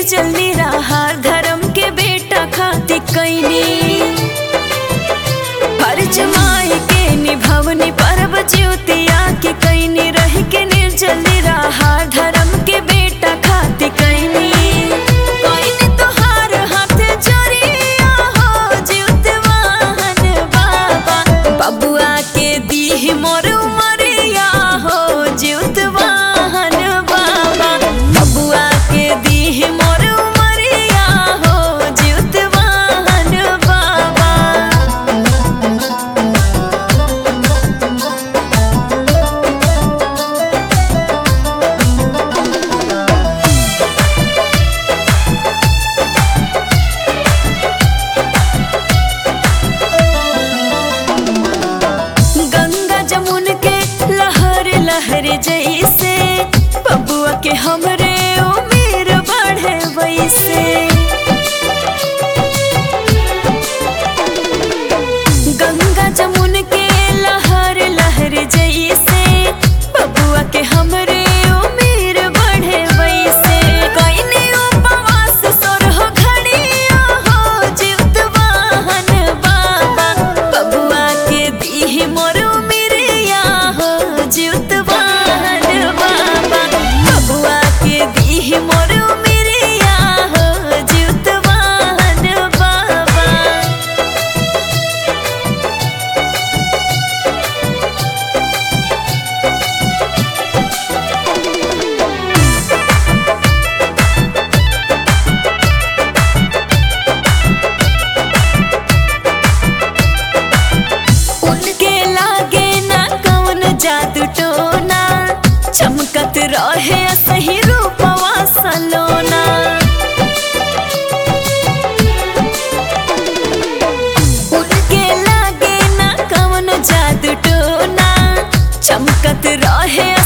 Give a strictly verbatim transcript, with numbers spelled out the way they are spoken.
निर्जल निराहार धर्म के बेटा खाती कैनी फर्ज माई के निभवनी परब ज्योतिया के कैनी रह के निर्जल निराहार धर्म के बेटा खाती कैनी कैनी तोहार हाथ जोड़िया हो जीवतवाहन बाबा बबुआ के दीह मोर उमरिया हो जीवतवाहन बाबा बबुआ के दीह मोर उमरिया हो जीवतवाहन बाबा। गंगा जमुन के लहर लहर जैसे बबुआ के हमरे उम्र बढ़े वैसे गंगा जमुन के लहर लहर जैसे बबुआ के हमरे उम्र बढ़े वैसे कैनी उपवास सोरह घड़िया हो जीवतवाहन बाबा बबुआ के दीह मोर उमरिया हो जीवतवाहन बाबा बबुआ के दीह मोर उमरिया हो जीवतवाहन बाबा। उनके लागे ना कौन जादू टोना चमकत रहे सही रूपवा सलोना उनके लागे ना कौन जादू टोना चमकत रहे